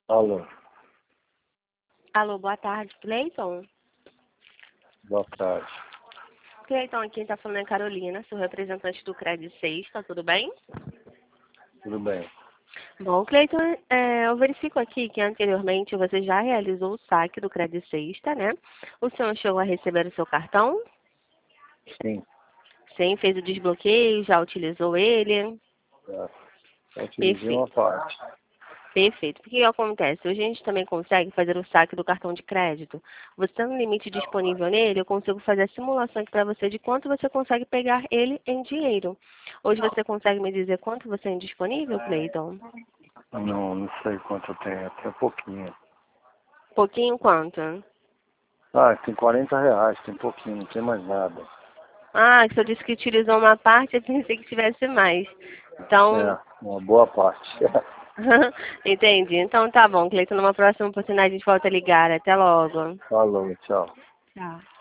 Alô, Alô, boa tarde, Cleiton. boa tarde. Cleiton, aqui está falando é Carolina, sou representante do Credit Sexta, tudo bem? Tudo bem? Bom, Cleiton, eu verifico aqui que anteriormente você já realizou o saque do Credit Sexta, né? O senhor chegou a receber o seu cartão? Sim, Sim, fez o desbloqueio, já utilizou ele? já. Eu utilizei uma Perfeito, parte. perfeito. Porque o que acontece? Hoje a gente também consegue fazer o saque do cartão de crédito. Você tendo um limite disponível nele, eu consigo fazer a simulação aqui para você de quanto você consegue pegar ele em dinheiro. Hoje você consegue me dizer quanto você tem disponível, Cleiton? Não sei quanto eu tenho, tem pouquinho. Pouquinho quanto? Ah, tem R$ 40, tem pouquinho, não tem mais nada. Ah, que você disse que utilizou uma parte, eu pensei que tivesse mais. Então, É, uma boa parte. entendi. Então tá bom, Cleiton, numa próxima oportunidade a gente volta a ligar. Até logo. Falou, tchau. Tchau.